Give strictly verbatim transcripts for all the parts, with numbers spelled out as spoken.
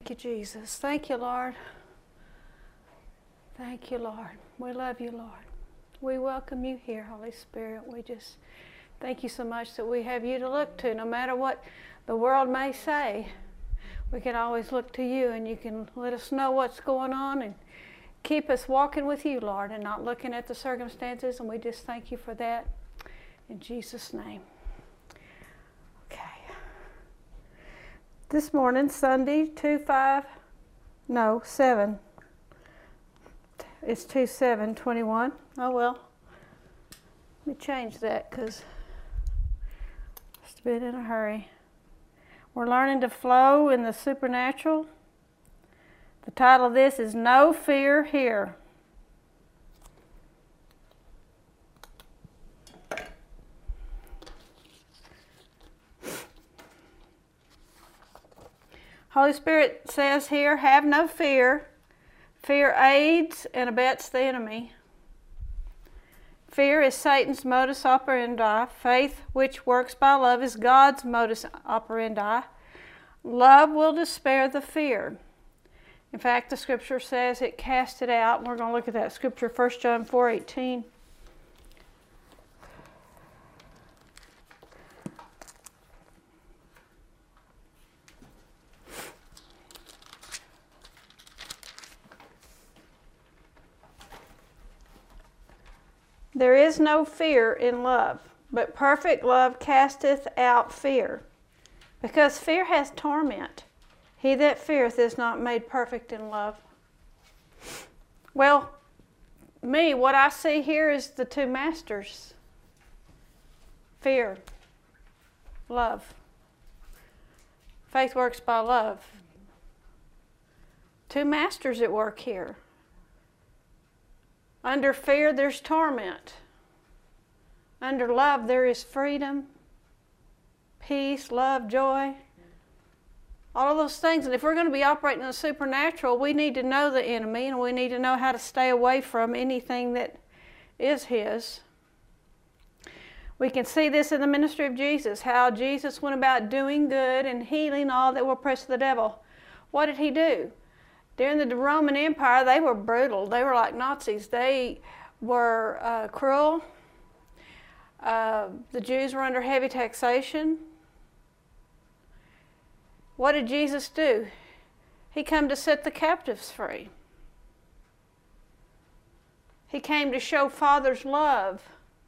Thank you, Jesus. Thank you, Lord. Thank you, Lord. We love you, Lord. We welcome you here, Holy Spirit. We just thank you so much that we have you to look to. No matter what the world may say, we can always look to you, and you can let us know what's going on and keep us walking with you, Lord, and not looking at the circumstances. And we just thank you for that in Jesus' name. Okay. This morning, Sunday, two five, no, seven. It's two seven twenty-one. Oh, well. Let me change that because just a bit in a hurry. We're learning to flow in the supernatural. The title of this is No Fear Here. Holy Spirit says here, have no fear. Fear aids and abets the enemy. Fear is Satan's modus operandi. Faith, which works by love, is God's modus operandi. Love will despair the fear. In fact, the scripture says it cast it out. We're going to look at that scripture, First John four eighteen. There is no fear in love, but perfect love casteth out fear, because fear hath torment. He that feareth is not made perfect in love. Well, me, what I see here is the two masters. Fear, love. Faith works by love. Two masters at work here. Under fear, there's torment. Under love, there is freedom, peace, love, joy. All of those things. And if we're going to be operating in the supernatural, we need to know the enemy, and we need to know how to stay away from anything that is his. We can see this in the ministry of Jesus, how Jesus went about doing good and healing all that were oppressed of the devil. What did he do? During the Roman Empire, they were brutal. They were like Nazis. They were uh, cruel. Uh, the Jews were under heavy taxation. What did Jesus do? He came to set the captives free. He came to show Father's love.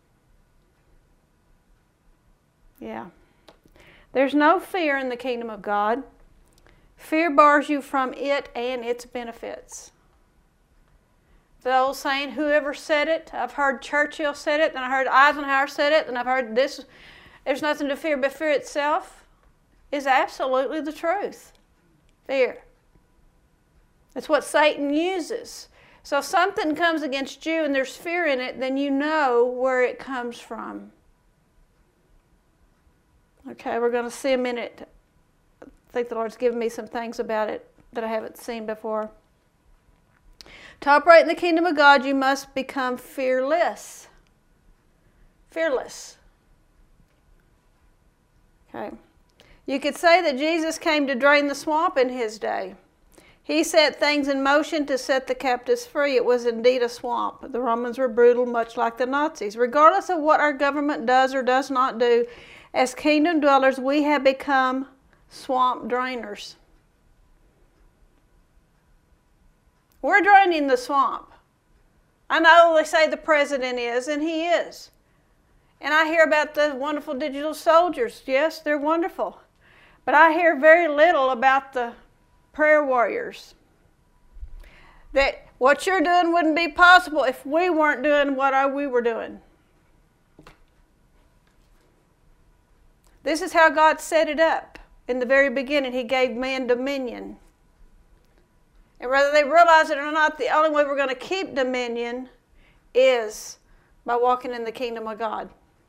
Yeah. There's no fear in the kingdom of God. Fear bars you from it and its benefits. The old saying, whoever said it, I've heard Churchill said it, and I heard Eisenhower said it, and I've heard this, there's nothing to fear but fear itself, is absolutely the truth. Fear. That's what Satan uses. So if something comes against you and there's fear in it, then you know where it comes from. Okay, we're going to see a minute. I think the Lord's given me some things about it that I haven't seen before. To operate in the kingdom of God, you must become fearless. Fearless. Okay. You could say that Jesus came to drain the swamp in his day. He set things in motion to set the captives free. It was indeed a swamp. The Romans were brutal, much like the Nazis. Regardless of what our government does or does not do, as kingdom dwellers, we have become swamp drainers. We're draining the swamp. I know they say the president is, and he is. And I hear about the wonderful digital soldiers. Yes, they're wonderful. But I hear very little about the prayer warriors. That what you're doing wouldn't be possible if we weren't doing what we were doing. This is how God set it up. In the very beginning, he gave man dominion. And whether they realize it or not, the only way we're going to keep dominion is by walking in the kingdom of God.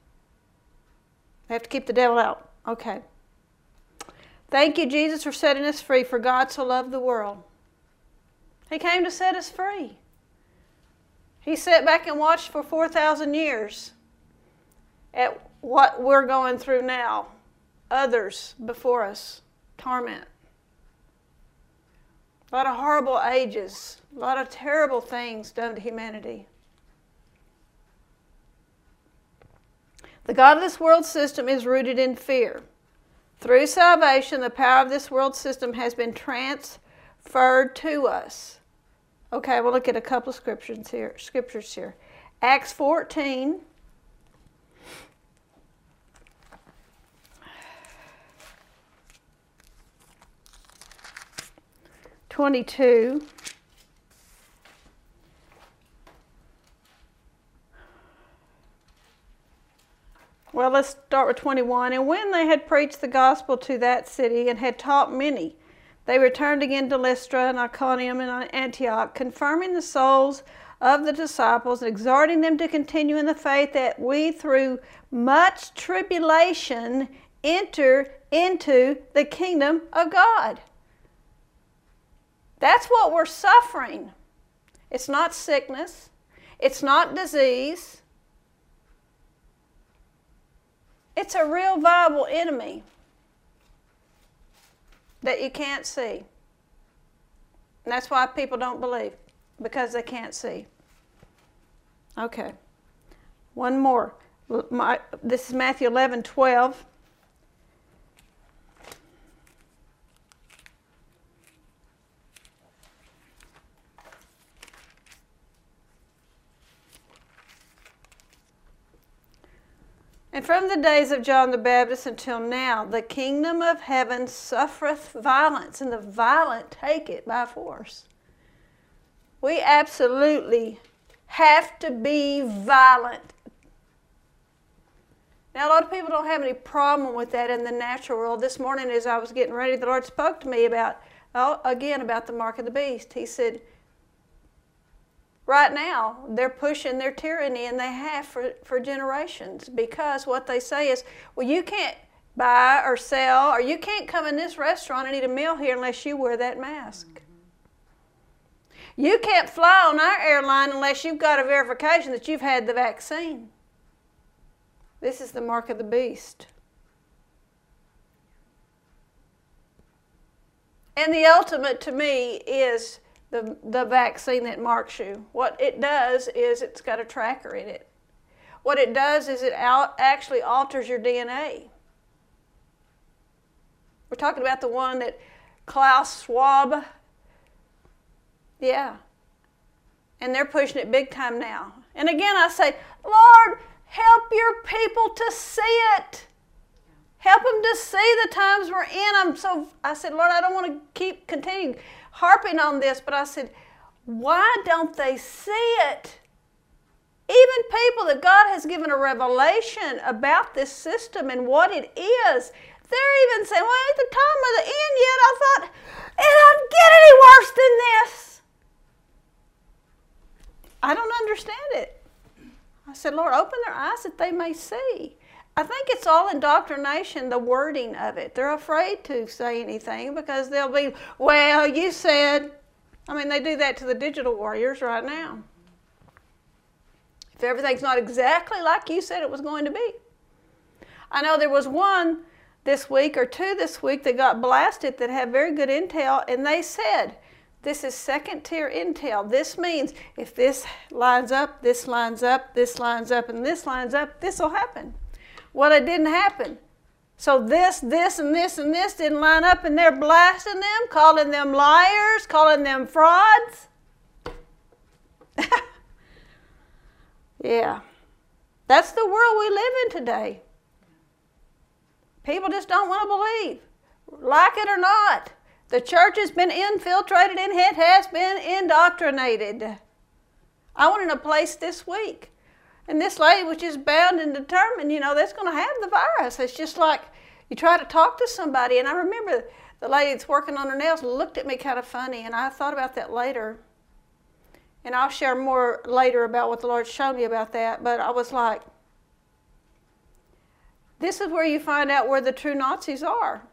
We have to keep the devil out. Okay. Thank you, Jesus, for setting us free, for God so loved the world. He came to set us free. He sat back and watched for four thousand years at what we're going through now. Others before us, torment. A lot of horrible ages. A lot of terrible things done to humanity. The God of this world system is rooted in fear. Through salvation, the power of this world system has been transferred to us. Okay, we'll look at a couple of scriptures here. Scriptures here. Acts fourteen. twenty-two. Well, let's start with twenty-one. And when they had preached the gospel to that city and had taught many, they returned again to Lystra and Iconium and Antioch, confirming the souls of the disciples and exhorting them to continue in the faith, that we through much tribulation enter into the kingdom of God. That's what we're suffering. It's not sickness. It's not disease. It's a real viable enemy that you can't see. And that's why people don't believe, because they can't see. Okay. One more. My, this is Matthew eleven twelve. And from the days of John the Baptist until now, the kingdom of heaven suffereth violence, and the violent take it by force. We absolutely have to be violent. Now, a lot of people don't have any problem with that in the natural world. This morning, as I was getting ready, the Lord spoke to me about, oh, again, about the mark of the beast. He said, right now, they're pushing their tyranny, and they have for, for generations, because what they say is, well, you can't buy or sell, or you can't come in this restaurant and eat a meal here unless you wear that mask. Mm-hmm. You can't fly on our airline unless you've got a verification that you've had the vaccine. This is the mark of the beast. And the ultimate to me is The, the vaccine that marks you. What it does is it's got a tracker in it. What it does is it out, actually alters your D N A. We're talking about the one that Klaus Schwab, yeah. And they're pushing it big time now. And again, I say, Lord, help your people to see it. Help them to see the times we're in. I'm so, I said, Lord, I don't want to keep continuing harping on this, but I said, why don't they see it? Even people that God has given a revelation about this system and what it is, they're even saying, well, at the time of the end yet, I thought, it doesn't get any worse than this. I don't understand it. I said, Lord, open their eyes that they may see. I think it's all indoctrination, the wording of it. They're afraid to say anything because they'll be, well, you said. I mean, they do that to the digital warriors right now. If everything's not exactly like you said it was going to be. I know there was one this week or two this week that got blasted that had very good intel, and they said, this is second tier intel. This means if this lines up, this lines up, this lines up, and this lines up, this will happen. Well, it didn't happen. So this, this, and this, and this didn't line up, and they're blasting them, calling them liars, calling them frauds. Yeah. That's the world we live in today. People just don't want to believe, like it or not. The church has been infiltrated and it has been indoctrinated. I went in a place this week. And this lady was just bound and determined, you know, that's going to have the virus. It's just like you try to talk to somebody. And I remember the lady that's working on her nails looked at me kind of funny. And I thought about that later. And I'll share more later about what the Lord showed me about that. But I was like, this is where you find out where the true Nazis are.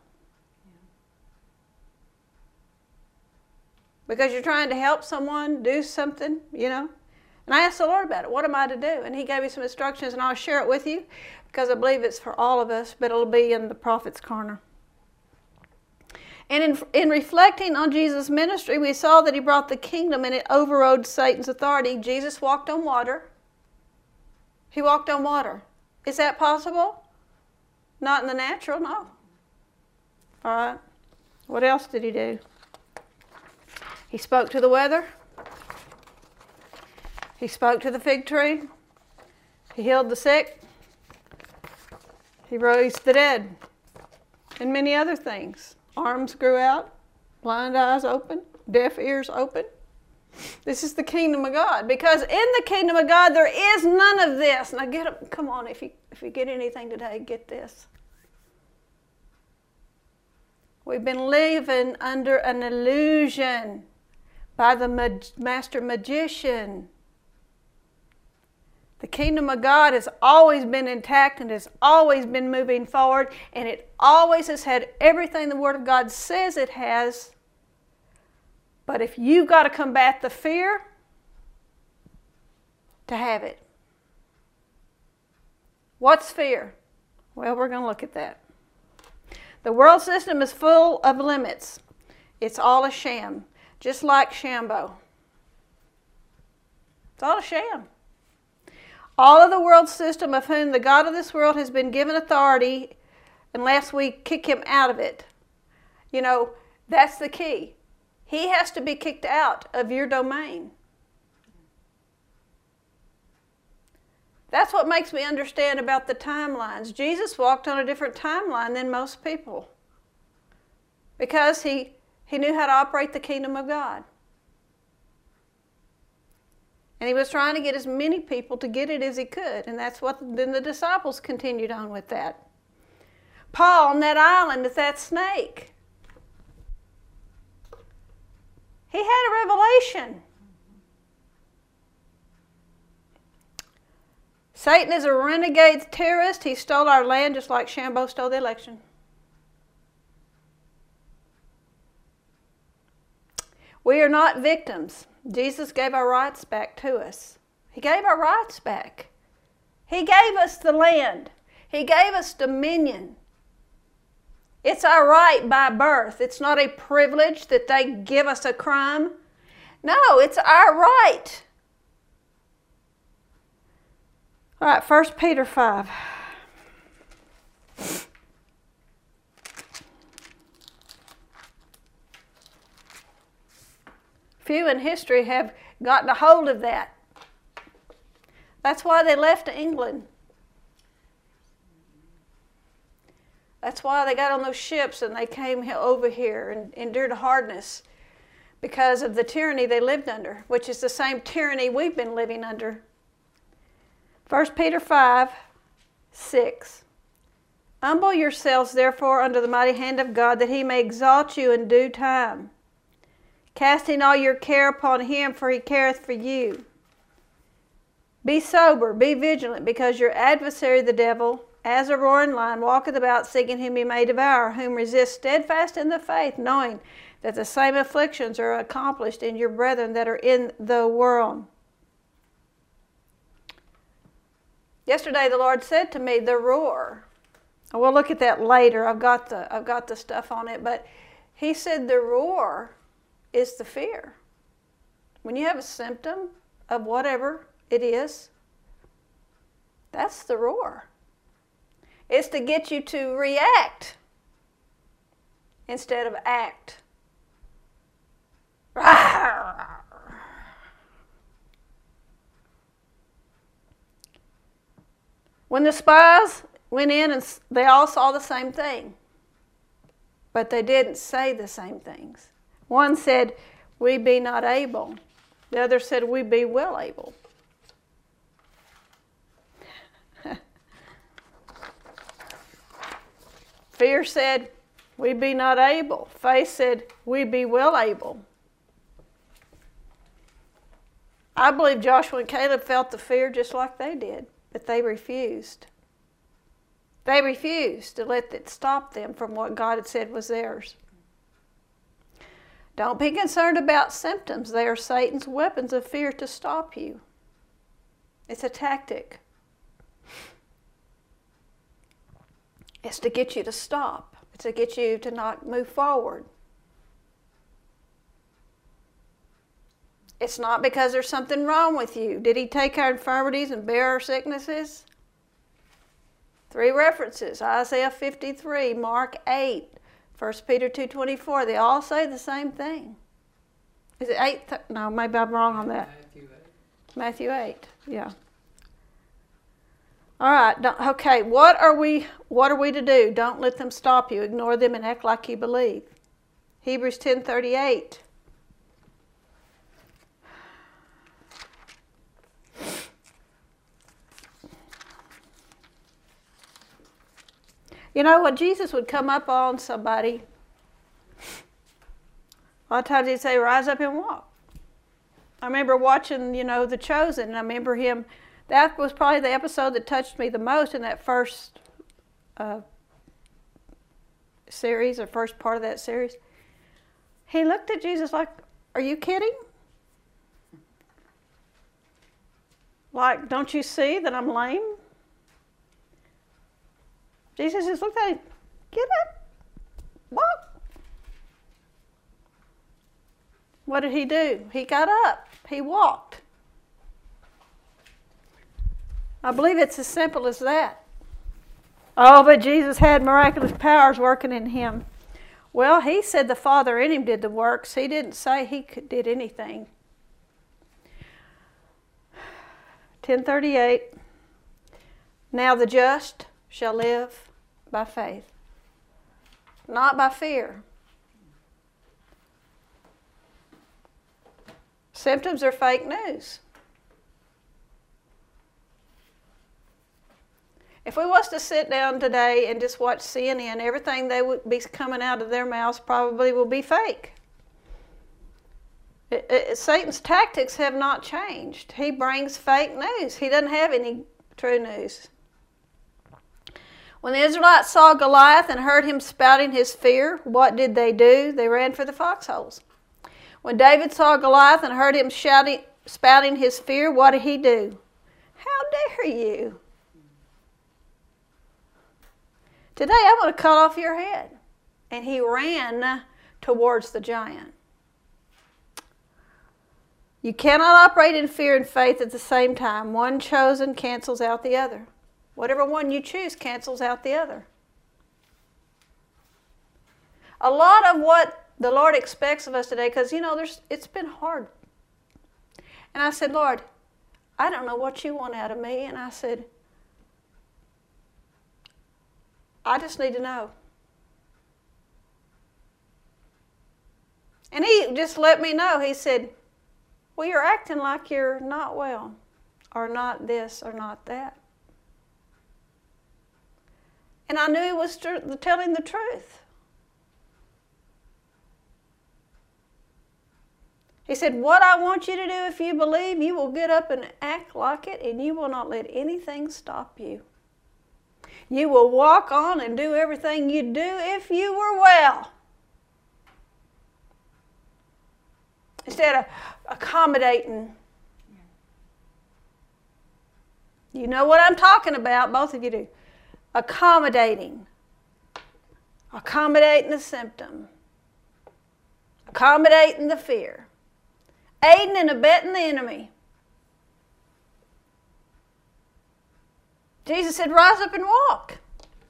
Because you're trying to help someone do something, you know. And I asked the Lord about it. What am I to do? And he gave me some instructions, and I'll share it with you because I believe it's for all of us, but it'll be in the Prophet's Corner. And in, in reflecting on Jesus' ministry, we saw that he brought the kingdom and it overrode Satan's authority. Jesus walked on water. He walked on water. Is that possible? Not in the natural, no. All right. What else did he do? He spoke to the weather. He spoke to the fig tree. He healed the sick. He raised the dead. And many other things. Arms grew out. Blind eyes open. Deaf ears open. This is the kingdom of God. Because in the kingdom of God, there is none of this. Now get up. Come on, if you, if you get anything today, get this. We've been living under an illusion by the mag- master magician. The kingdom of God has always been intact and has always been moving forward, and it always has had everything the Word of God says it has. But if you've got to combat the fear to have it. What's fear? Well, we're going to look at that. The world system is full of limits. It's all a sham, just like Shambo. It's all a sham. All of the world system of whom the God of this world has been given authority unless we kick him out of it. You know, that's the key. He has to be kicked out of your domain. That's what makes me understand about the timelines. Jesus walked on a different timeline than most people because he, he knew how to operate the kingdom of God. And he was trying to get as many people to get it as he could. And that's what then the disciples continued on with that. Paul on that island with that snake. He had a revelation. Satan is a renegade terrorist. He stole our land just like Shambo stole the election. We are not victims. Jesus gave our rights back to us. He gave our rights back. He gave us the land. He gave us dominion. It's our right by birth. It's not a privilege that they give us a crime. No, it's our right. All right, First Peter five. Few in history have gotten a hold of that. That's why they left England. That's why they got on those ships and they came over here and endured hardness because of the tyranny they lived under, which is the same tyranny we've been living under. First Peter five, six. Humble yourselves, therefore, under the mighty hand of God, that he may exalt you in due time, casting all your care upon him, for he careth for you. Be sober, be vigilant, because your adversary the devil, as a roaring lion, walketh about, seeking whom he may devour, whom resist steadfast in the faith, knowing that the same afflictions are accomplished in your brethren that are in the world. Yesterday the Lord said to me, the roar. We'll look at that later. I've got the I've got the stuff on it, but he said the roar is the fear. When you have a symptom of whatever it is, that's the roar. It's to get you to react instead of act. When the spies went in and they all saw the same thing, but they didn't say the same things. One said, we be not able. The other said, we be well able. Fear said, we be not able. Faith said, we be well able. I believe Joshua and Caleb felt the fear just like they did, but they refused. They refused to let it stop them from what God had said was theirs. Don't be concerned about symptoms. They are Satan's weapons of fear to stop you. It's a tactic. It's to get you to stop. It's to get you to not move forward. It's not because there's something wrong with you. Did he take our infirmities and bear our sicknesses? Three references, Isaiah fifty-three, Mark eight, First Peter two twenty-four. They all say the same thing. Is it eight? Th- no, maybe I'm wrong on that. Matthew eight. Matthew eight, yeah. All right, don't, okay, what are we what are we to do? Don't let them stop you. Ignore them and act like you believe. Hebrews ten thirty-eight. You know, when Jesus would come up on somebody, a lot of times he'd say, rise up and walk. I remember watching, you know, The Chosen, and I remember him, that was probably the episode that touched me the most in that first uh, series, or first part of that series. He looked at Jesus like, are you kidding? Like, don't you see that I'm lame? Jesus just looked at him, get up, walk. What did he do? He got up, he walked. I believe it's as simple as that. Oh, but Jesus had miraculous powers working in him. Well, he said the Father in him did the works. He didn't say he could, did anything. ten thirty-eight. Now the just shall live by faith, not by fear. Symptoms are fake news. If we was to sit down today and just watch C N N, everything they would be coming out of their mouths probably will be fake. It, it, Satan's tactics have not changed. He brings fake news. He doesn't have any true news. When the Israelites saw Goliath and heard him spouting his fear, what did they do? They ran for the foxholes. When David saw Goliath and heard him shouting, spouting his fear, what did he do? How dare you? Today I'm going to cut off your head. And he ran towards the giant. You cannot operate in fear and faith at the same time. One chosen cancels out the other. Whatever one you choose cancels out the other. A lot of what the Lord expects of us today, because, you know, there's it's been hard. And I said, Lord, I don't know what you want out of me. And I said, I just need to know. And he just let me know. He said, well, you're acting like you're not well, or not this, or not that. And I knew he was tr- telling the truth. He said, what I want you to do if you believe, you will get up and act like it, and you will not let anything stop you. You will walk on and do everything you do if you were well. Instead of accommodating. You know what I'm talking about, both of you do. Accommodating. Accommodating the symptom. Accommodating the fear. Aiding and abetting the enemy. Jesus said, rise up and walk.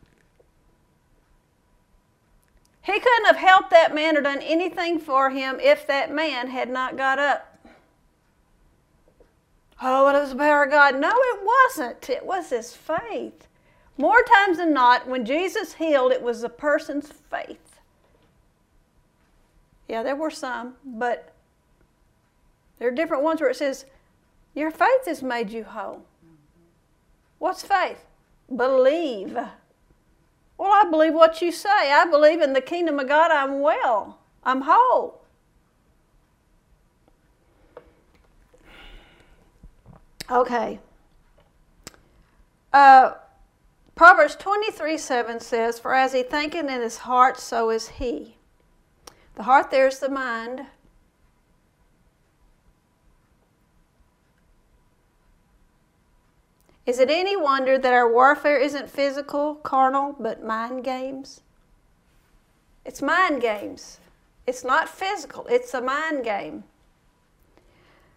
He couldn't have helped that man or done anything for him if that man had not got up. Oh, it was the power of God. No, it wasn't. It was his faith. More times than not, when Jesus healed, it was the person's faith. Yeah, there were some, but there are different ones where it says, your faith has made you whole. What's faith? Believe. Well, I believe what you say. I believe in the kingdom of God. I'm well. I'm whole. Okay. Uh, Proverbs twenty-three seven says, for as he thinketh in his heart, so is he. The heart there is the mind. Is it any wonder that our warfare isn't physical, carnal, but mind games? It's mind games. It's not physical. It's a mind game.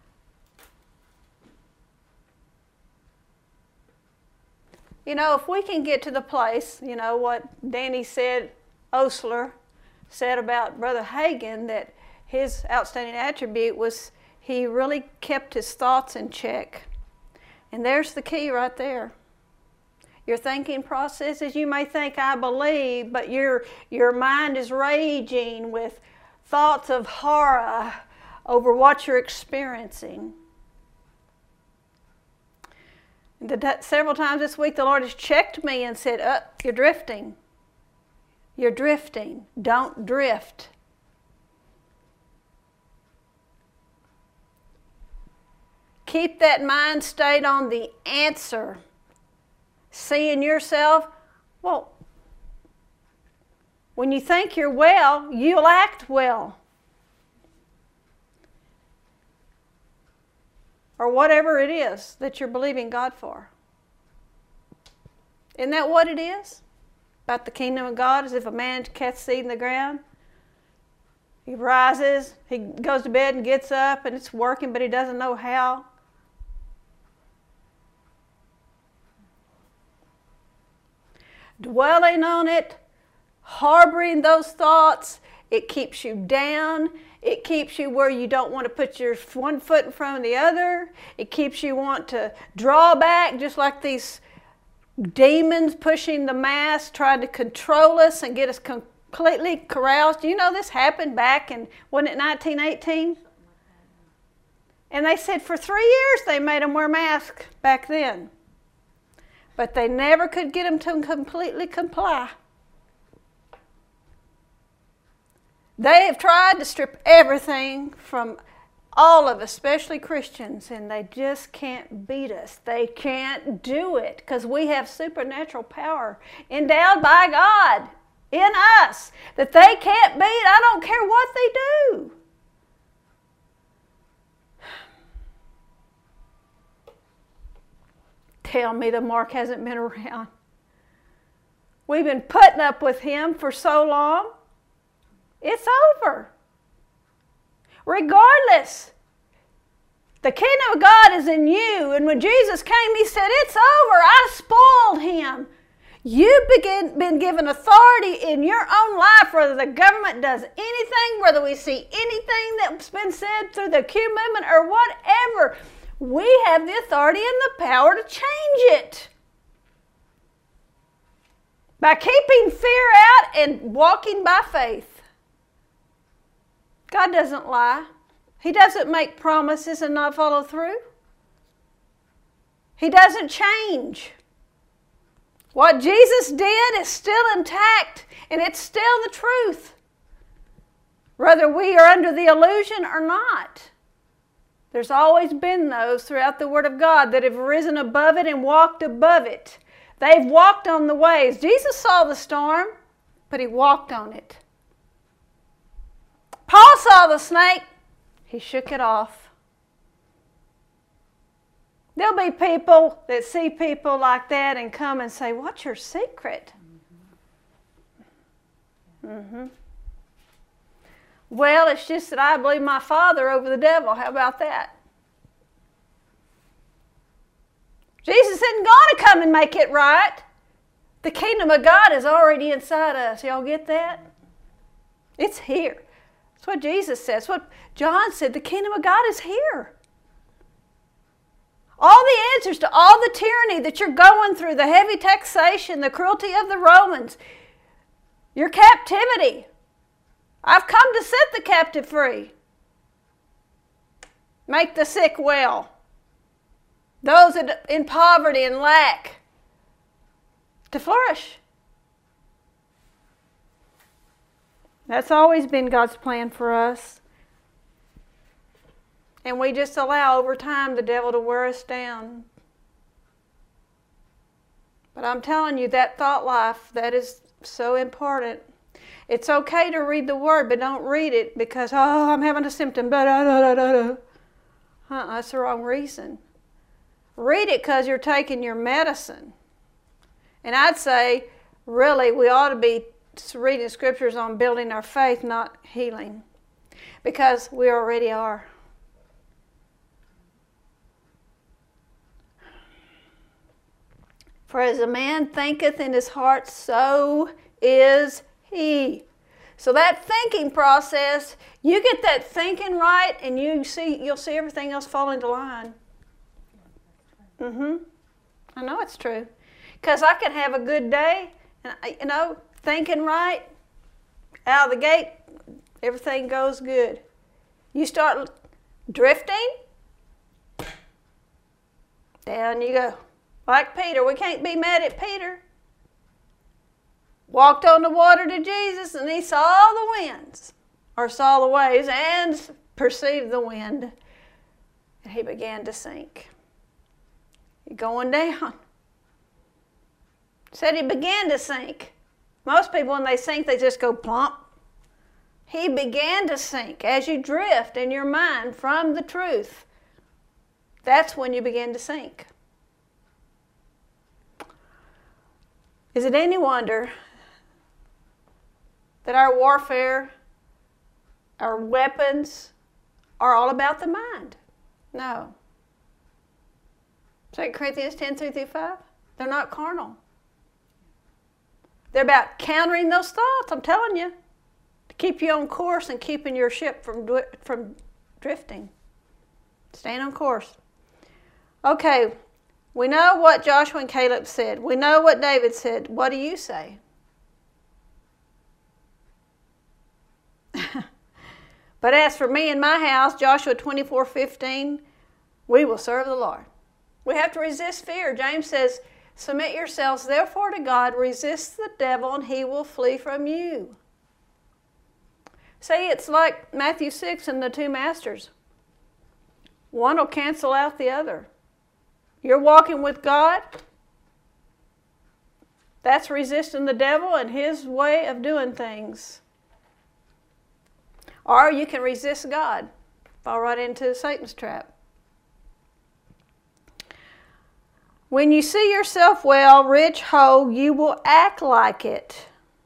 You know, if we can get to the place, you know, what Danny said, Osler said about Brother Hagin, that his outstanding attribute was he really kept his thoughts in check. And there's the key right there. Your thinking processes, you may think, I believe, but your, your mind is raging with thoughts of horror over what you're experiencing. The, several times this week the Lord has checked me and said, oh, you're drifting. You're drifting. Don't drift. Keep that mind state on the answer. Seeing yourself, well, when you think you're well, you'll act well. Or whatever it is that you're believing God for. Isn't that what it is? About the kingdom of God, as if a man casts seed in the ground. He rises, he goes to bed and gets up, and it's working, but he doesn't know how. Dwelling on it, harboring those thoughts, it keeps you down. It keeps you where you don't want to put your one foot in front of the other. It keeps you want to draw back, just like these demons pushing the mass, trying to control us and get us completely caroused. You know this happened back in, wasn't it nineteen eighteen? And they said for three years they made them wear masks back then. But they never could get them to completely comply. They have tried to strip everything from all of us, especially Christians, and they just can't beat us. They can't do it because we have supernatural power endowed by God in us that they can't beat. I don't care what they do. Tell me the mark hasn't been around. We've been putting up with him for so long. It's over. Regardless, the kingdom of God is in you. And when Jesus came, he said, it's over. I spoiled him. You've begin, been given authority in your own life, whether the government does anything, whether we see anything that's been said through the Q movement or whatever. We have the authority and the power to change it. By keeping fear out and walking by faith. God doesn't lie. He doesn't make promises and not follow through. He doesn't change. What Jesus did is still intact, and it's still the truth, whether we are under the illusion or not. There's always been those throughout the Word of God that have risen above it and walked above it. They've walked on the waves. Jesus saw the storm, but he walked on it. Paul saw the snake. He shook it off. There'll be people that see people like that and come and say, what's your secret? Mm-hmm. Well, it's just that I believe my Father over the devil. How about that? Jesus isn't going to come and make it right. The kingdom of God is already inside us. Y'all get that? It's here. That's what Jesus says. What John said, the kingdom of God is here. All the answers to all the tyranny that you're going through, the heavy taxation, the cruelty of the Romans, your captivity. I've come to set the captive free. Make the sick well. Those in poverty and lack to flourish. That's always been God's plan for us. And we just allow over time the devil to wear us down. But I'm telling you, that thought life, that is so important. It's okay to read the Word, but don't read it because, oh, I'm having a symptom. Da, da, da, da, da. Uh-uh, that's the wrong reason. Read it because you're taking your medicine. And I'd say, really, we ought to be reading scriptures on building our faith, not healing. Because we already are. For as a man thinketh in his heart, so is he. So that thinking process, you get that thinking right, and you see, you'll see everything else fall into line. Mm-hmm. I know it's true. Because I can have a good day, and you know, thinking right, out of the gate, everything goes good. You start drifting, down you go. Like Peter, we can't be mad at Peter. Walked on the water to Jesus, and he saw the winds, or saw the waves, and perceived the wind. And he began to sink. He's going down. Said he began to sink. Most people, when they sink, they just go plump. He began to sink. As you drift in your mind from the truth, that's when you begin to sink. Is it any wonder that our warfare, our weapons, are all about the mind? No. Second Corinthians ten, three through five, they're not carnal. They're about countering those thoughts, I'm telling you, to keep you on course and keeping your ship from, from drifting. Staying on course. Okay, we know what Joshua and Caleb said. We know what David said. What do you say? But as for me and my house, Joshua twenty-four fifteen, we will serve the Lord. We have to resist fear. James says, submit yourselves therefore to God, resist the devil, and he will flee from you. See, it's like Matthew six and the two masters. One will cancel out the other. You're walking with God. That's resisting the devil and his way of doing things. Or you can resist God. Fall right into Satan's trap. When you see yourself well, rich, whole, you will act like it.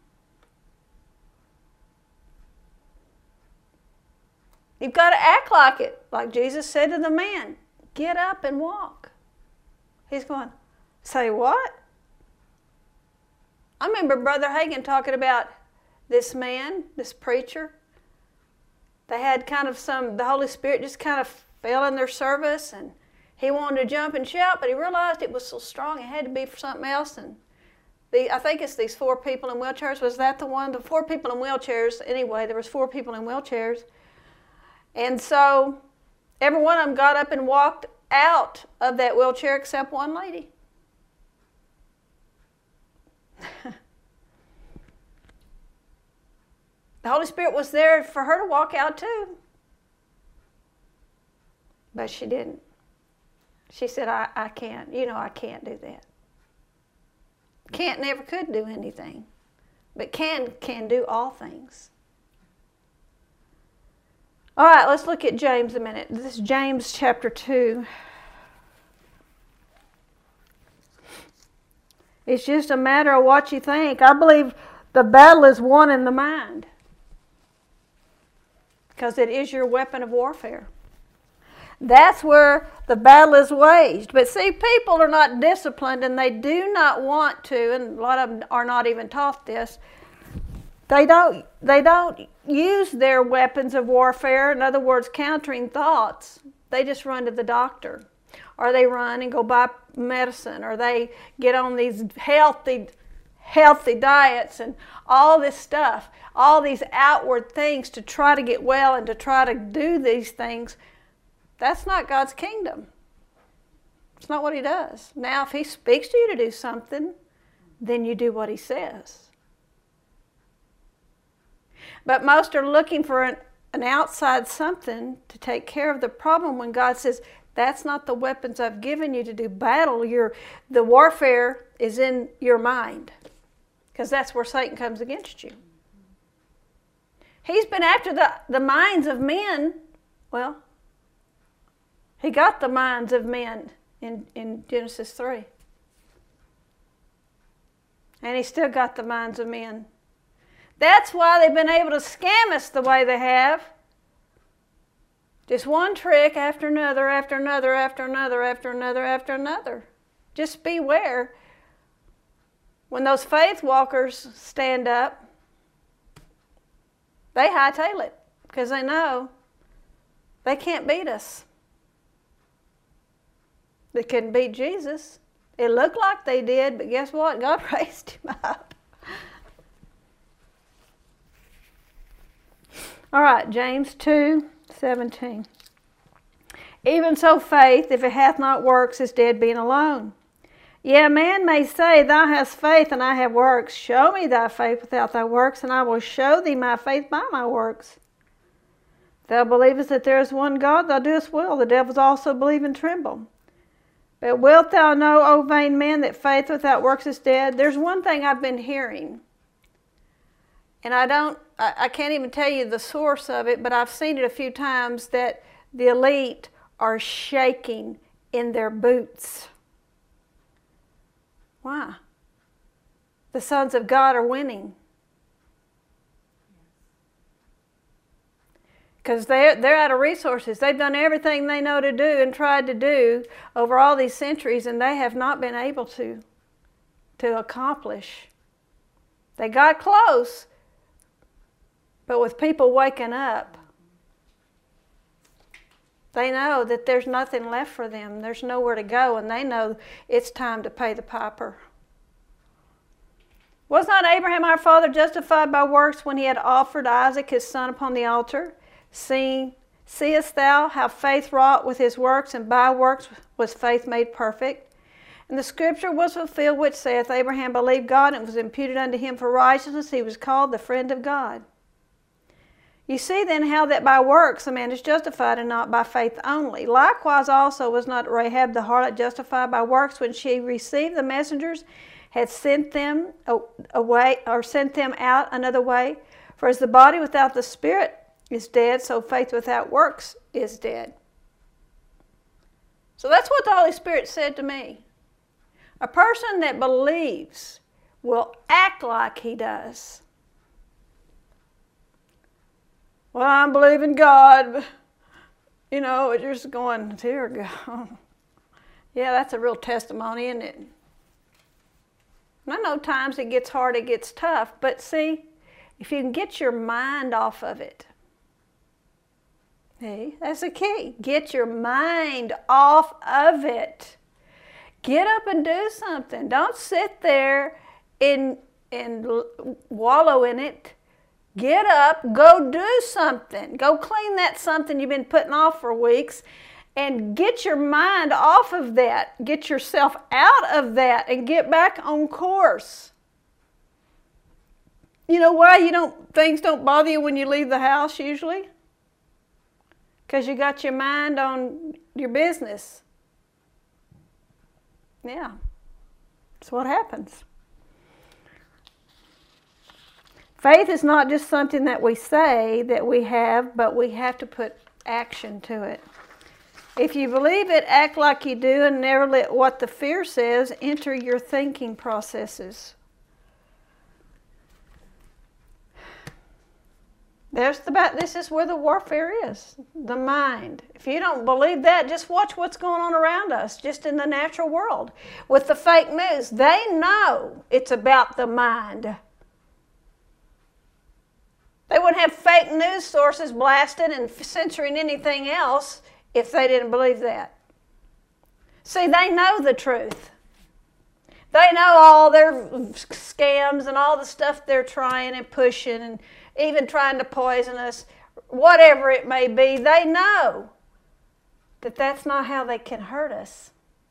You've got to act like it. Like Jesus said to the man, get up and walk. He's going, say what? I remember Brother Hagin talking about this man, this preacher. They had kind of some, the Holy Spirit just kind of fell in their service, and he wanted to jump and shout, but he realized it was so strong it had to be for something else. And the, I think it's these four people in wheelchairs. Was that the one? The four people in wheelchairs. Anyway, there was four people in wheelchairs. And so every one of them got up and walked out of that wheelchair except one lady. The Holy Spirit was there for her to walk out too. But she didn't. She said, I, I can't. You know, I can't do that. Can't never could do anything. But can can do all things. All right, let's look at James a minute. This is James chapter two. It's just a matter of what you think. I believe the battle is won in the mind. Because it is your weapon of warfare. That's where the battle is waged. But see, people are not disciplined, and they do not want to, and a lot of them are not even taught this. They don't, they don't use their weapons of warfare, in other words, countering thoughts. They just run to the doctor. Or they run and go buy medicine, or they get on these healthy, healthy diets and all this stuff, all these outward things to try to get well and to try to do these things. That's not God's kingdom. It's not what he does. Now, if he speaks to you to do something, then you do what he says. But most are looking for an, an outside something to take care of the problem when God says, that's not the weapons I've given you to do battle. Your, the warfare is in your mind, because that's where Satan comes against you. He's been after the, the minds of men. Well, he got the minds of men in, in Genesis three. And he still got the minds of men. That's why they've been able to scam us the way they have. Just one trick after another, after another, after another, after another, after another. Just beware When those faith walkers stand up, they hightail it because they know they can't beat us. They couldn't beat Jesus. It looked like they did, but guess what? God raised him up. All right, James two seventeen. Even so faith, if it hath not works, is dead being alone. Yea, a man may say, Thou hast faith, and I have works. Show me thy faith without thy works, and I will show thee my faith by my works. Thou believest that there is one God, thou doest well. The devils also believe and tremble. But wilt thou know, O vain man, that faith without works is dead? There's one thing I've been hearing, and I don't, I, I can't even tell you the source of it, but I've seen it a few times, that the elite are shaking in their boots. Why? The sons of God are winning. Because they're, they're out of resources. They've done everything they know to do and tried to do over all these centuries, and they have not been able to, to accomplish. They got close, but with people waking up, they know that there's nothing left for them. There's nowhere to go, and they know it's time to pay the piper. Was not Abraham our father justified by works when he had offered Isaac his son upon the altar? See, seest thou how faith wrought with his works, and by works was faith made perfect? And the scripture was fulfilled which saith, Abraham believed God, and it was imputed unto him for righteousness. He was called the friend of God. You see then how that by works a man is justified, and not by faith only. Likewise also was not Rahab the harlot justified by works when she received the messengers, had sent them away, or sent them out another way? For as the body without the spirit is dead, so faith without works is dead. So that's what the Holy Spirit said to me. A person that believes will act like he does. Well, I'm believing God. You know, you're just going, dear God. Yeah, that's a real testimony, isn't it? And I know times it gets hard, it gets tough, but see, if you can get your mind off of it, hey, that's the key. Get your mind off of it. Get up and do something. Don't sit there and, and wallow in it. Get up, go do something. Go clean that something you've been putting off for weeks, and get your mind off of that. Get yourself out of that and get back on course. You know why you don't things don't bother you when you leave the house usually? Because you got your mind on your business. Yeah, that's what happens. Faith is not just something that we say that we have, but we have to put action to it. If you believe it, act like you do, and never let what the fear says enter your thinking processes. There's the, this is where the warfare is, the mind. If you don't believe that, just watch what's going on around us, just in the natural world. With the fake news, they know it's about the mind. They wouldn't have fake news sources blasted and censoring anything else if they didn't believe that. See, they know the truth. They know all their scams and all the stuff they're trying and pushing and even trying to poison us, whatever it may be. They know that that's not how they can hurt us.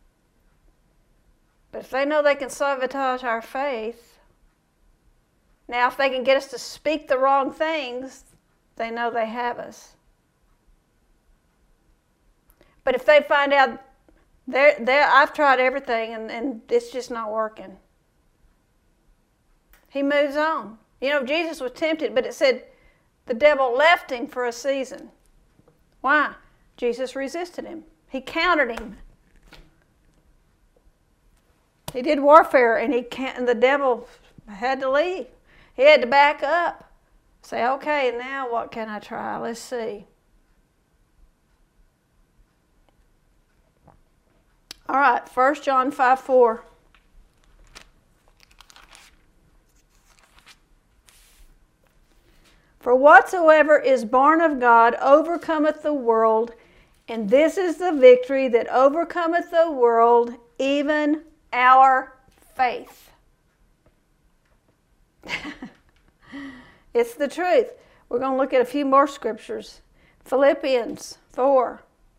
But if they know they can sabotage our faith, now if they can get us to speak the wrong things, they know they have us. But if they find out, they're, they're, I've tried everything and, and it's just not working, he moves on. You know, Jesus was tempted, but it said the devil left him for a season. Why? Jesus resisted him. He countered him. He did warfare, and he can't, and the devil had to leave. He had to back up. Say, okay, now what can I try? Let's see. All right, First John five four. For whatsoever is born of God overcometh the world, and this is the victory that overcometh the world, even our faith. It's the truth. We're going to look at a few more scriptures. Philippians four.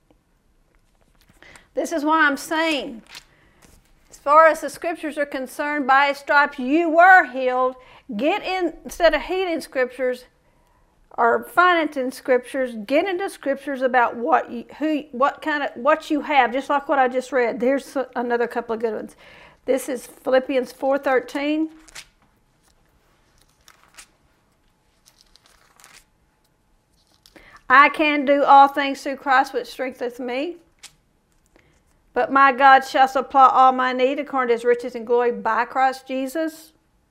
This is why I'm saying, as far as the scriptures are concerned, by his stripes you were healed. Get in, instead of healing scriptures or financing scriptures, get into scriptures about what you, who, what kind of, what you have, just like what I just read. There's another couple of good ones. This is Philippians four thirteen. I can do all things through Christ which strengtheneth me. But my God shall supply all my need according to his riches and glory by Christ Jesus.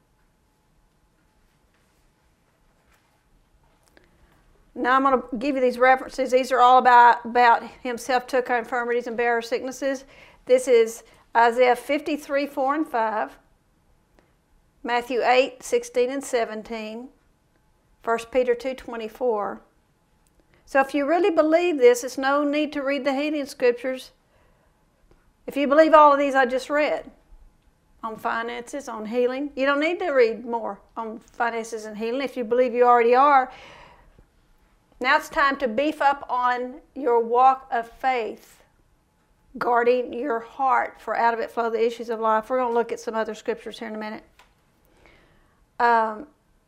Now I'm going to give you these references. These are all about, about himself took our infirmities and bare our sicknesses. This is Isaiah fifty-three, four and five. Matthew eight, sixteen and seventeen. First Peter two, twenty-four. So if you really believe this, it's no need to read the healing scriptures. If you believe all of these I just read on finances, on healing, you don't need to read more on finances and healing if you believe you already are. Now it's time to beef up on your walk of faith, guarding your heart, for out of it flow the issues of life. We're going to look at some other scriptures here in a minute. Um,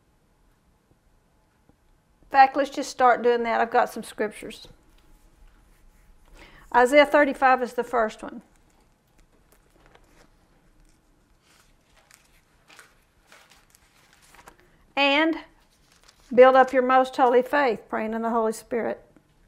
in fact, let's just start doing that. I've got some scriptures. Isaiah thirty-five is the first one. And build up your most holy faith, praying in the Holy Spirit.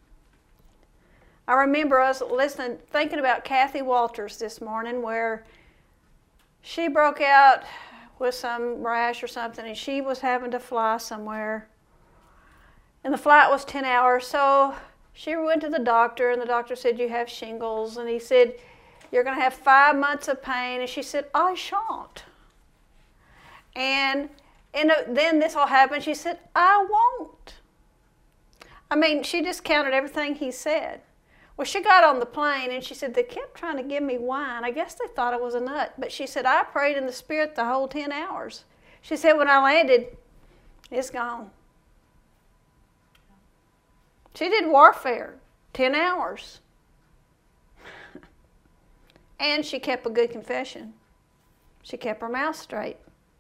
I remember us listening, thinking about Kathy Walters this morning, where she broke out with some rash or something, and she was having to fly somewhere. And the flight was ten hours, so she went to the doctor, and the doctor said, you have shingles. And he said, you're going to have five months of pain. And she said, I shan't. And, and then this all happened. She said, I won't. I mean, she discounted everything he said. Well, she got on the plane, and she said, they kept trying to give me wine. I guess they thought I was a nut. But she said, I prayed in the Spirit the whole ten hours. She said, when I landed, it's gone. She did warfare, ten hours. And she kept a good confession. She kept her mouth straight.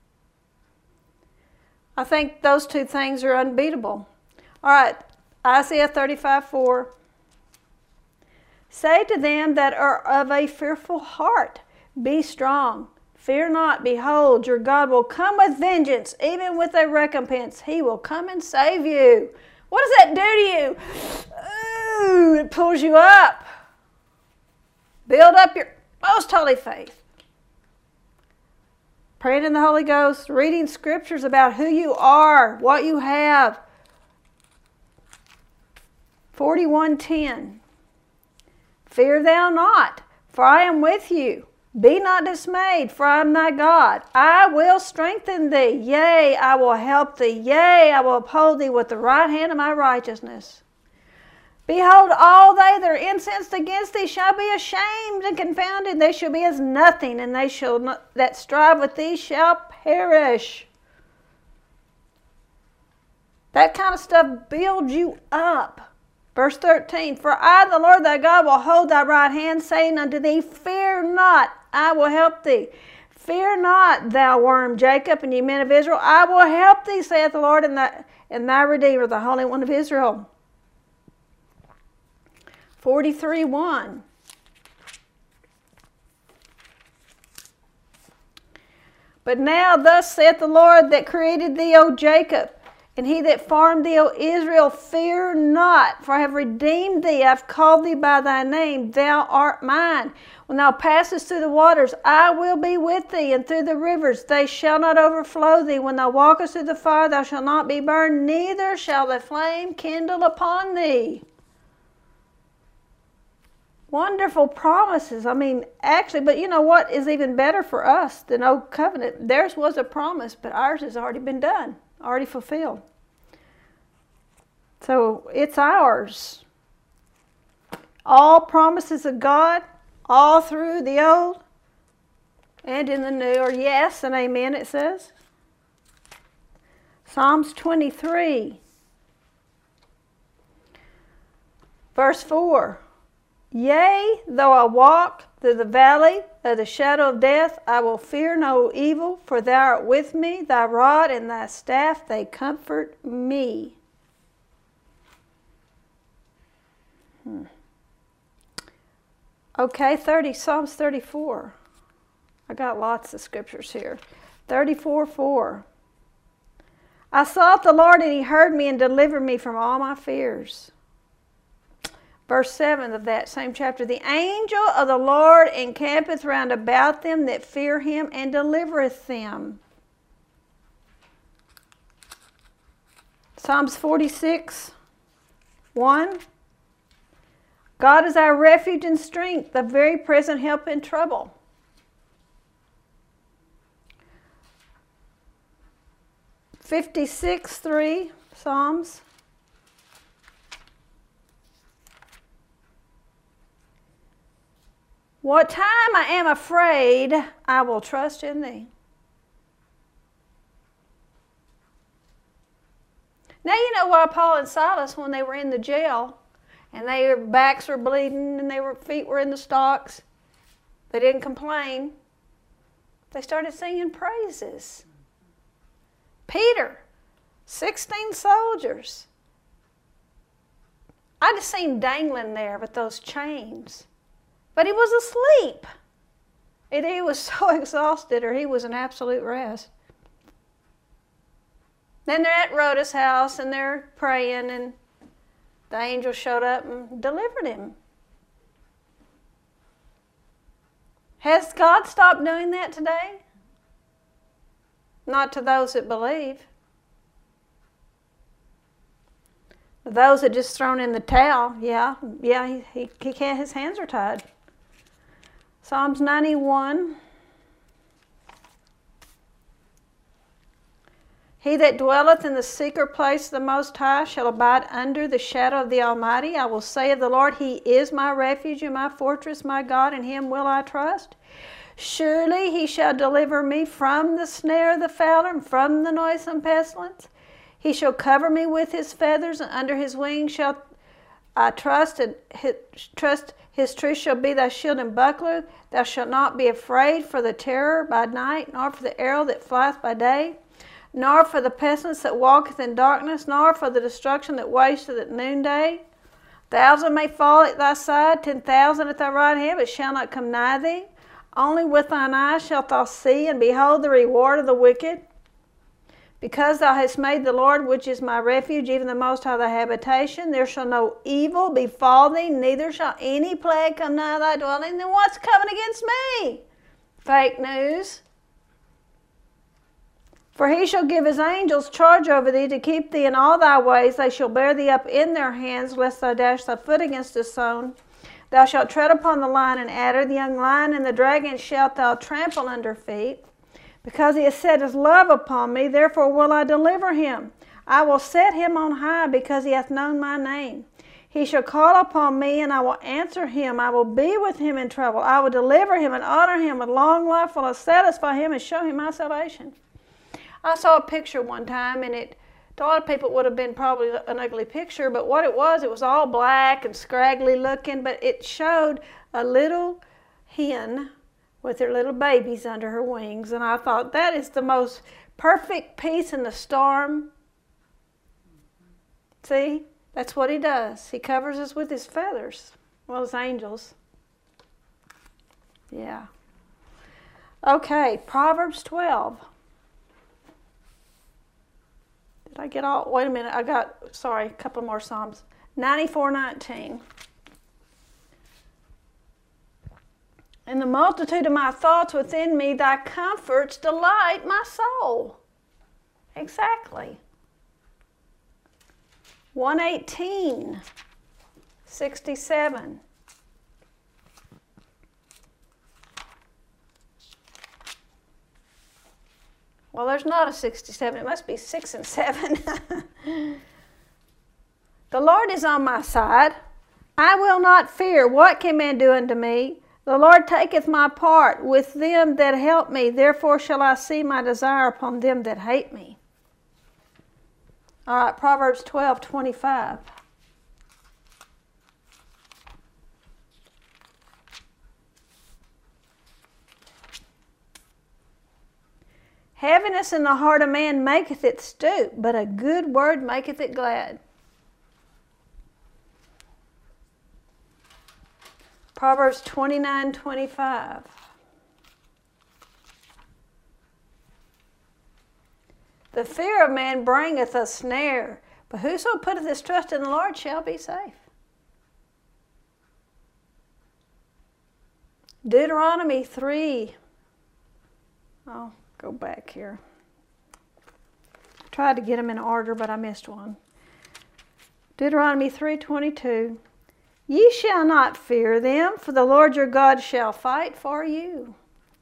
I think those two things are unbeatable. All right, Isaiah thirty-five, four. Say to them that are of a fearful heart, be strong. Fear not, behold, your God will come with vengeance, even with a recompense. He will come and save you. What does that do to you? Ooh, it pulls you up. Build up your most holy faith. Praying in the Holy Ghost, reading scriptures about who you are, what you have. forty-one ten. Fear thou not, for I am with you. Be not dismayed, for I am thy God. I will strengthen thee. Yea, I will help thee. Yea, I will uphold thee with the right hand of my righteousness. Behold, all they that are incensed against thee shall be ashamed and confounded. They shall be as nothing, and they shall not, that strive with thee shall perish. That kind of stuff builds you up. Verse thirteen, for I, the Lord thy God, will hold thy right hand, saying unto thee, fear not, I will help thee. Fear not, thou worm Jacob, and ye men of Israel, I will help thee, saith the Lord, and thy, and thy Redeemer, the Holy One of Israel. forty-three one. But now thus saith the Lord that created thee, O Jacob, and he that formed thee, O Israel, fear not, for I have redeemed thee. I have called thee by thy name. Thou art mine. When thou passest through the waters, I will be with thee, and through the rivers, they shall not overflow thee. When thou walkest through the fire, thou shalt not be burned, neither shall the flame kindle upon thee. Wonderful promises. I mean, actually, but you know what is even better for us than Old Covenant? Theirs was a promise, but ours has already been done, already fulfilled. So it's ours. All promises of God, all through the Old and in the New, are yes and amen, it says. Psalms twenty-three, verse four. Yea, though I walk through the valley of the shadow of death, I will fear no evil, for thou art with me, thy rod and thy staff, they comfort me. Hmm. Okay, thirty, Psalms thirty-four. I got lots of scriptures here. thirty-four four. I sought the Lord, and he heard me and delivered me from all my fears. Verse seven of that same chapter. The angel of the Lord encampeth round about them that fear him, and delivereth them. Psalms forty-six one. God is our refuge and strength, the very present help in trouble. fifty-six three, Psalms. What time I am afraid, I will trust in thee. Now you know why Paul and Silas, when they were in the jail, and their backs were bleeding, and their feet were in the stocks, they didn't complain. They started singing praises. Peter, sixteen soldiers. I just seen him dangling there with those chains. But he was asleep. And he was so exhausted, or he was in absolute rest. Then they're at Rhoda's house, and they're praying, and the angel showed up and delivered him. Has God stopped doing that today? Not to those that believe. Those that just thrown in the towel, yeah, yeah, he, he, he can't, his hands are tied. Psalms ninety-one. He that dwelleth in the secret place of the Most High shall abide under the shadow of the Almighty. I will say of the Lord, he is my refuge and my fortress, my God, in him will I trust. Surely he shall deliver me from the snare of the fowler and from the noisome pestilence. He shall cover me with his feathers, and under his wings shall I trust, and his, trust his truth shall be thy shield and buckler. Thou shalt not be afraid for the terror by night, nor for the arrow that flieth by day, nor for the pestilence that walketh in darkness, nor for the destruction that wasteth at noonday. Thousand may fall at thy side, ten thousand at thy right hand, but shall not come nigh thee. Only with thine eyes shalt thou see, and behold the reward of the wicked. Because thou hast made the Lord, which is my refuge, even the Most High thy habitation, there shall no evil befall thee, neither shall any plague come nigh thy dwelling. Then what's coming against me? Fake news. For he shall give his angels charge over thee to keep thee in all thy ways. They shall bear thee up in their hands, lest thou dash thy foot against a stone. Thou shalt tread upon the lion and adder, the young lion and the dragon shalt thou trample under feet. Because he has set his love upon me, therefore will I deliver him. I will set him on high, because he hath known my name. He shall call upon me, and I will answer him. I will be with him in trouble. I will deliver him and honor him with long life. Will I satisfy him and show him my salvation. I saw a picture one time, and it to a lot of people it would have been probably an ugly picture, but what it was, it was all black and scraggly looking, but it showed a little hen with her little babies under her wings. And I thought, that is the most perfect peace in the storm. See, that's what he does. He covers us with his feathers. Well, his angels. Yeah. Okay, Proverbs twelve. Did I get all, wait a minute, I got, sorry, a couple more Psalms. ninety-four nineteen. In the multitude of my thoughts within me, thy comforts delight my soul. Exactly. one eighteen, sixty-seven. Well, there's not a sixty-seven. It must be six and seven. The Lord is on my side. I will not fear. What can man do unto me? The Lord taketh my part with them that help me. Therefore shall I see my desire upon them that hate me. All right, Proverbs twelve twenty-five. Heaviness in the heart of man maketh it stoop, but a good word maketh it glad. Proverbs twenty-nine twenty-five. The fear of man bringeth a snare, but whoso putteth his trust in the Lord shall be safe. Deuteronomy three. I'll go back here. I tried to get them in order, but I missed one. Deuteronomy three twenty-two. Ye shall not fear them, for the Lord your God shall fight for you.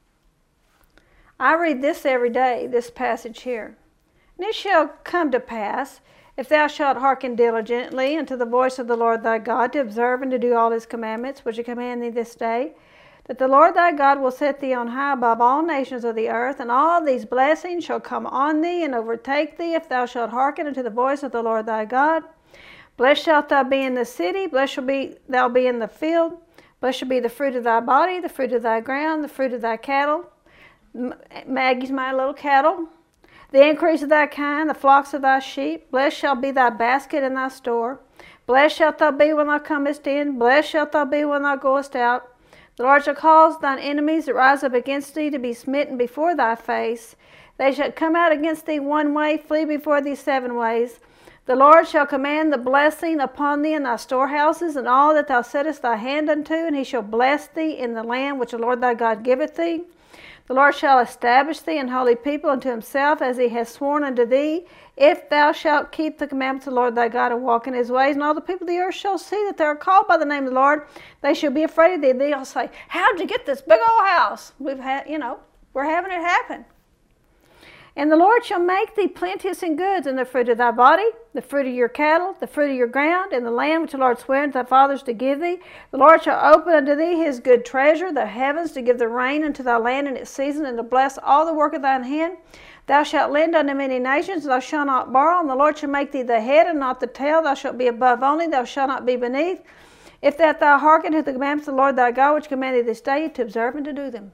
I read this every day, this passage here. And it shall come to pass, if thou shalt hearken diligently unto the voice of the Lord thy God, to observe and to do all his commandments, which I command thee this day, that the Lord thy God will set thee on high above all nations of the earth, and all these blessings shall come on thee and overtake thee, if thou shalt hearken unto the voice of the Lord thy God. Blessed shalt thou be in the city, blessed shall be thou be in the field, blessed shall be the fruit of thy body, the fruit of thy ground, the fruit of thy cattle. Maggie's my little cattle. The increase of thy kind, the flocks of thy sheep. Blessed shall be thy basket and thy store. Blessed shalt thou be when thou comest in, blessed shalt thou be when thou goest out. The Lord shall cause thine enemies that rise up against thee to be smitten before thy face. They shall come out against thee one way, flee before thee seven ways. The Lord shall command the blessing upon thee in thy storehouses, and all that thou settest thy hand unto, and he shall bless thee in the land which the Lord thy God giveth thee. The Lord shall establish thee an holy people unto himself, as he has sworn unto thee, if thou shalt keep the commandments of the Lord thy God and walk in his ways. And all the people of the earth shall see that they are called by the name of the Lord. They shall be afraid of thee. They'll say, how'd you get this big old house? We've had, you know, we're having it happen. And the Lord shall make thee plenteous in goods, in the fruit of thy body, the fruit of your cattle, the fruit of your ground, in the land which the Lord sware unto thy fathers to give thee. The Lord shall open unto thee his good treasure, the heavens, to give the rain unto thy land in its season, and to bless all the work of thine hand. Thou shalt lend unto many nations, thou shalt not borrow, and the Lord shall make thee the head and not the tail. Thou shalt be above only, thou shalt not be beneath. If that thou hearken to the commandments of the Lord thy God, which command thee this day, to observe and to do them.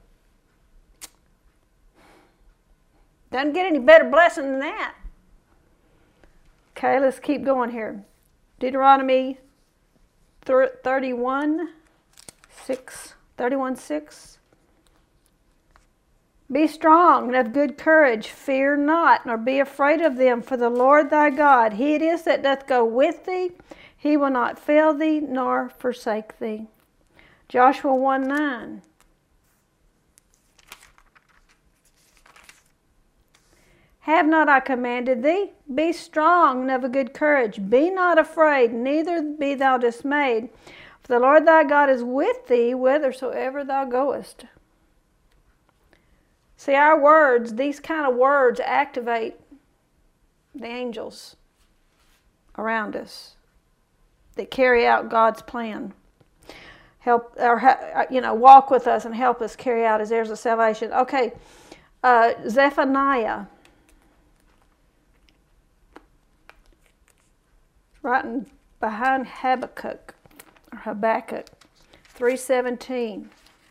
Doesn't get any better blessing than that. Okay, let's keep going here. Deuteronomy thirty-one six. thirty-one six. Be strong and of good courage. Fear not, nor be afraid of them, for the Lord thy God, he it is that doth go with thee. He will not fail thee, nor forsake thee. Joshua one nine. Have not I commanded thee? Be strong and of a good courage. Be not afraid, neither be thou dismayed. For the Lord thy God is with thee whithersoever thou goest. See, our words, these kind of words activate the angels around us that carry out God's plan. Help, or, you know, walk with us and help us carry out his heirs of salvation. Okay, uh, Zephaniah. Right behind Habakkuk, or Habakkuk, three seventeen.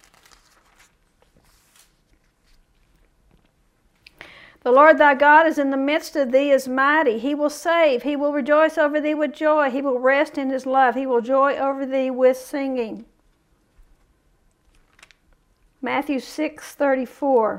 The Lord thy God is in the midst of thee, is mighty. He will save. He will rejoice over thee with joy. He will rest in his love. He will joy over thee with singing. Matthew six thirty-four.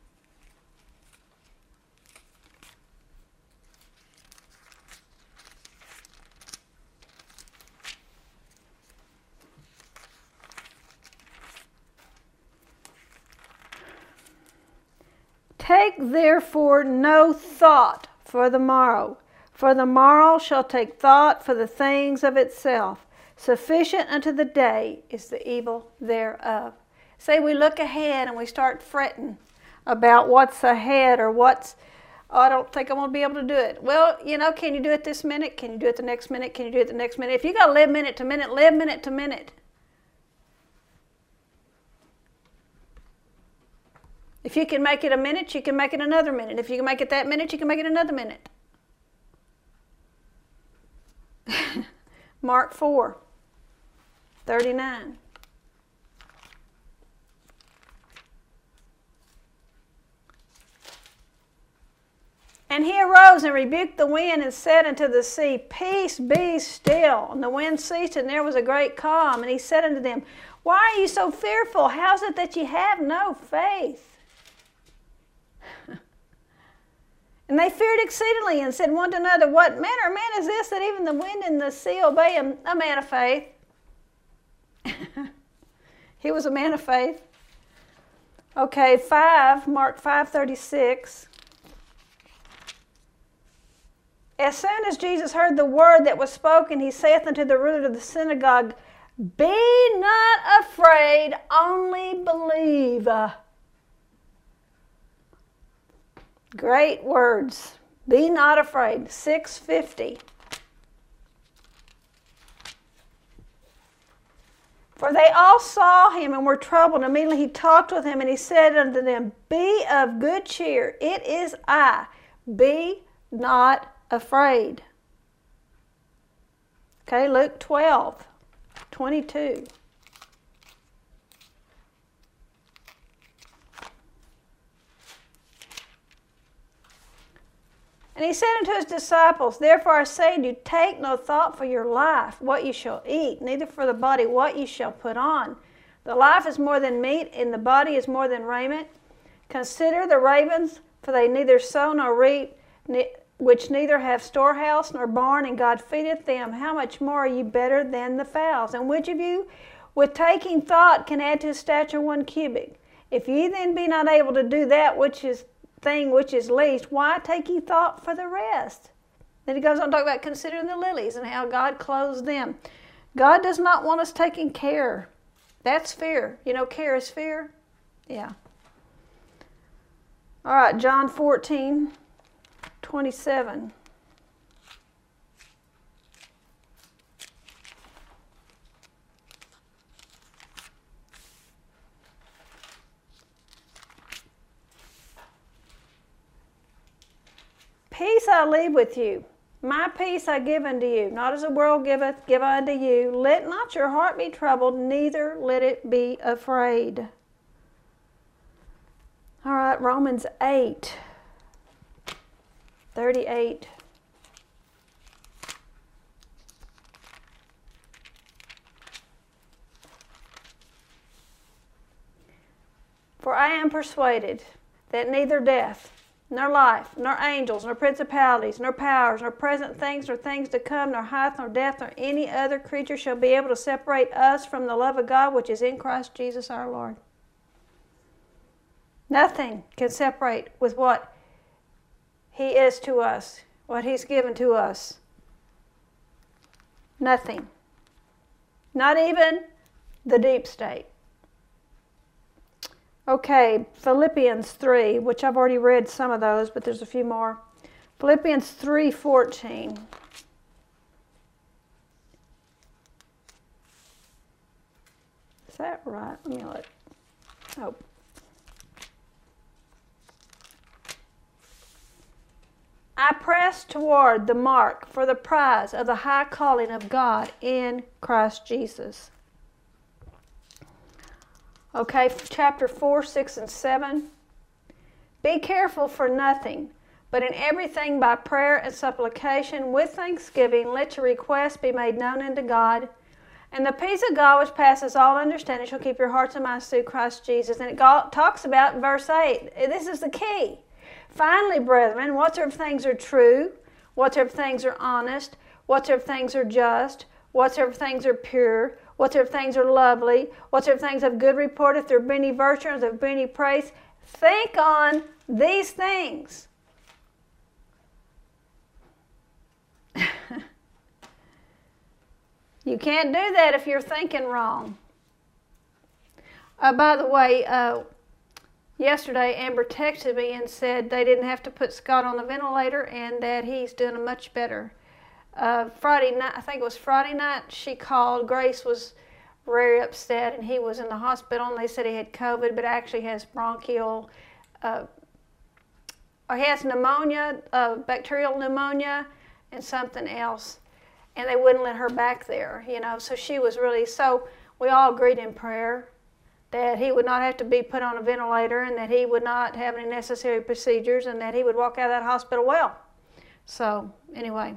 Take therefore no thought for the morrow, for the morrow shall take thought for the things of itself. Sufficient unto the day is the evil thereof. Say we look ahead and we start fretting about what's ahead or what's Oh, I don't think I'm going to be able to do it. Well, you know, can you do it this minute? Can you do it the next minute? Can you do it the next minute? If you got to live minute to minute, live minute to minute. If you can make it a minute, you can make it another minute. If you can make it that minute, you can make it another minute. Mark four, thirty-nine. And he arose and rebuked the wind and said unto the sea, Peace, be still. And the wind ceased, and there was a great calm. And he said unto them, Why are you so fearful? How is it that ye have no faith? And they feared exceedingly and said one to another, What manner of man is this that even the wind and the sea obey him? A man of faith. He was a man of faith. Okay, five, Mark five thirty-six. As soon as Jesus heard the word that was spoken, he saith unto the ruler of the synagogue, Be not afraid, only believe. Great words. Be not afraid. six fifty. For they all saw him and were troubled. Immediately he talked with him, and he said unto them, Be of good cheer. It is I. Be not afraid. Okay, Luke twelve, twenty-two. And he said unto his disciples, Therefore I say unto you, take no thought for your life, what ye shall eat, neither for the body what ye shall put on. The life is more than meat, and the body is more than raiment. Consider the ravens, for they neither sow nor reap, which neither have storehouse nor barn, and God feedeth them. How much more are ye better than the fowls? And which of you, with taking thought, can add to his stature one cubit? If ye then be not able to do that which is thing which is least, why take ye thought for the rest? Then he goes on to talk about considering the lilies and how God clothes them. God does not want us taking care. That's fear. You know, care is fear? Yeah. All right, John fourteen, twenty-seven. Peace I leave with you. My peace I give unto you. Not as the world giveth, give I unto you. Let not your heart be troubled, neither let it be afraid. All right, Romans eight, thirty-eight. For I am persuaded that neither death, nor life, nor angels, nor principalities, nor powers, nor present things, nor things to come, nor height, nor depth, nor any other creature shall be able to separate us from the love of God which is in Christ Jesus our Lord. Nothing can separate with what He is to us, what He's given to us. Nothing. Not even the deep state. Okay, Philippians three, which I've already read some of those, but there's a few more. Philippians three fourteen. Is that right? Let me look. Oh. I press toward the mark for the prize of the high calling of God in Christ Jesus. Okay, chapter four, six, and seven. Be careful for nothing, but in everything by prayer and supplication with thanksgiving, let your requests be made known unto God. And the peace of God which passes all understanding shall keep your hearts and minds through Christ Jesus. And it talks about verse eight. This is the key. Finally, brethren, whatsoever things are true, whatsoever things are honest, whatsoever things are just, whatsoever things are pure, whatsoever things are lovely, whatsoever things of good report, if there be any virtue, if there be any praise, think on these things. You can't do that if you're thinking wrong. Uh, by the way, uh, yesterday Amber texted me and said they didn't have to put Scott on the ventilator and that he's doing much better. Uh, Friday night, I think it was Friday night, she called. Grace was very upset, and he was in the hospital, and they said he had COVID, but actually has bronchial, uh, or he has pneumonia, uh, bacterial pneumonia, and something else, and they wouldn't let her back there, you know, so she was really, so we all agreed in prayer that he would not have to be put on a ventilator, and that he would not have any necessary procedures, and that he would walk out of that hospital well. So, anyway.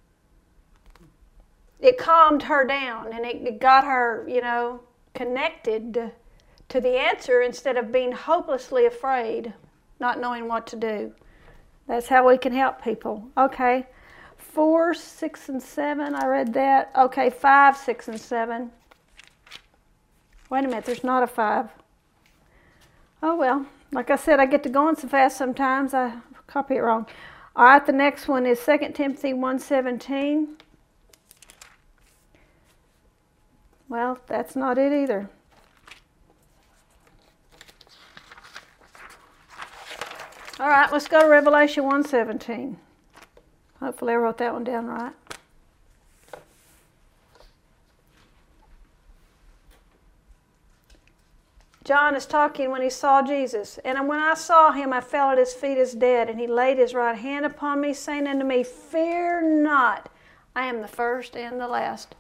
It calmed her down, and it got her, you know, connected to the answer instead of being hopelessly afraid, not knowing what to do. That's how we can help people. Okay, four, six, and seven, I read that. Okay, five, six, and seven. Wait a minute, there's not a five. Oh, well, like I said, I get to going so fast sometimes, I copy it wrong. All right, the next one is Second Timothy one seventeen. Well, that's not it either. All right, let's go to Revelation one seventeen. Hopefully I wrote that one down right. John is talking when he saw Jesus. And when I saw him, I fell at his feet as dead. And he laid his right hand upon me, saying unto me, Fear not, I am the first and the last.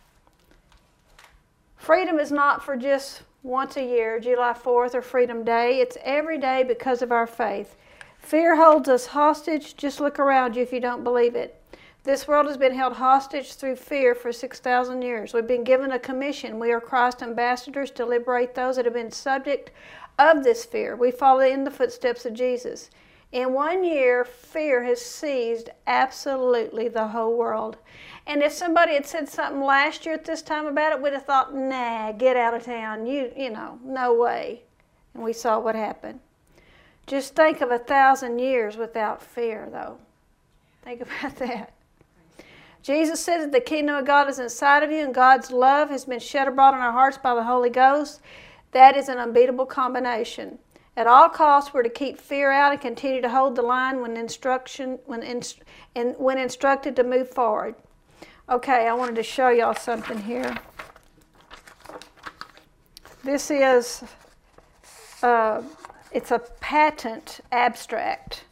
Freedom is not for just once a year, July fourth or Freedom Day. It's every day because of our faith. Fear holds us hostage. Just look around you if you don't believe it. This world has been held hostage through fear for six thousand years. We've been given a commission. We are Christ's ambassadors to liberate those that have been subject of this fear. We follow in the footsteps of Jesus. In one year, fear has seized absolutely the whole world. And if somebody had said something last year at this time about it, we'd have thought, nah, get out of town. You, you know, no way. And we saw what happened. Just think of a thousand years without fear, though. Think about that. Jesus said that the kingdom of God is inside of you, and God's love has been shed abroad in our hearts by the Holy Ghost. That is an unbeatable combination. At all costs, we're to keep fear out and continue to hold the line when instruction, when, inst and when instructed to move forward. Okay, I wanted to show y'all something here. This is, uh, it's a patent abstract.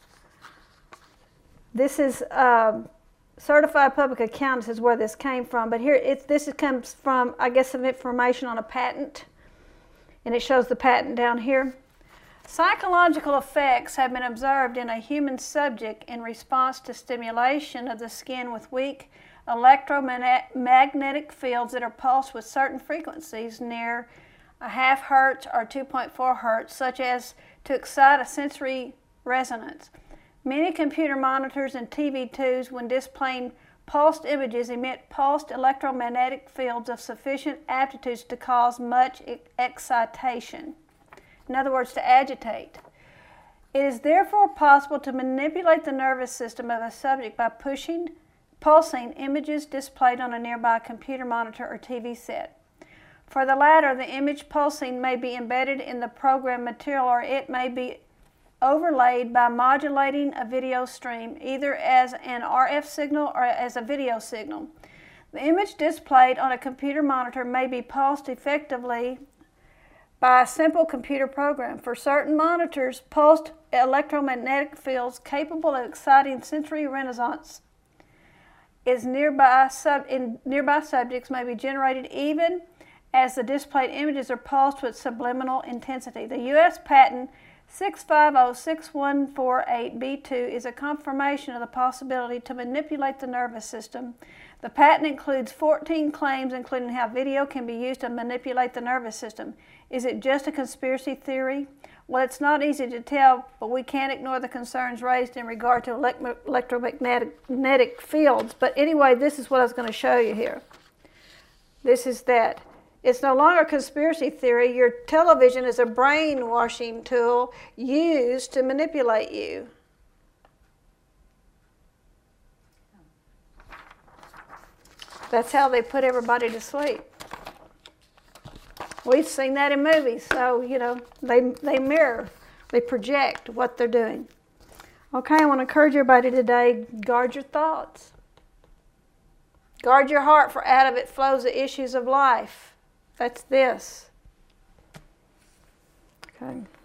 This is uh, Certified Public Accountants is where this came from, but here it's, this comes from, I guess, some information on a patent, and it shows the patent down here. Psychological effects have been observed in a human subject in response to stimulation of the skin with weak electromagnetic fields that are pulsed with certain frequencies near a half hertz or two point four hertz, such as to excite a sensory resonance. Many computer monitors and T V tubes, when displaying pulsed images, emit pulsed electromagnetic fields of sufficient amplitudes to cause much excitation. In other words, to agitate. It is therefore possible to manipulate the nervous system of a subject by pushing, pulsing images displayed on a nearby computer monitor or T V set. For the latter, the image pulsing may be embedded in the program material, or it may be overlaid by modulating a video stream, either as an R F signal or as a video signal. The image displayed on a computer monitor may be pulsed effectively by a simple computer program. For certain monitors, pulsed electromagnetic fields capable of exciting sensory resonance is nearby sub in nearby subjects may be generated even as the displayed images are pulsed with subliminal intensity. The U S patent six five zero six one four eight B two is a confirmation of the possibility to manipulate the nervous system. The patent includes fourteen claims, including how video can be used to manipulate the nervous system. Is it just a conspiracy theory? Well, it's not easy to tell, but we can't ignore the concerns raised in regard to elect electromagnetic fields. But anyway, this is what I was going to show you here. This is that. It's no longer a conspiracy theory. Your television is a brainwashing tool used to manipulate you. That's how they put everybody to sleep. We've seen that in movies, so, you know, they, they mirror They project what they're doing. Okay, I want to encourage everybody today, guard your thoughts. Guard your heart, for out of it flows the issues of life. That's this. Okay.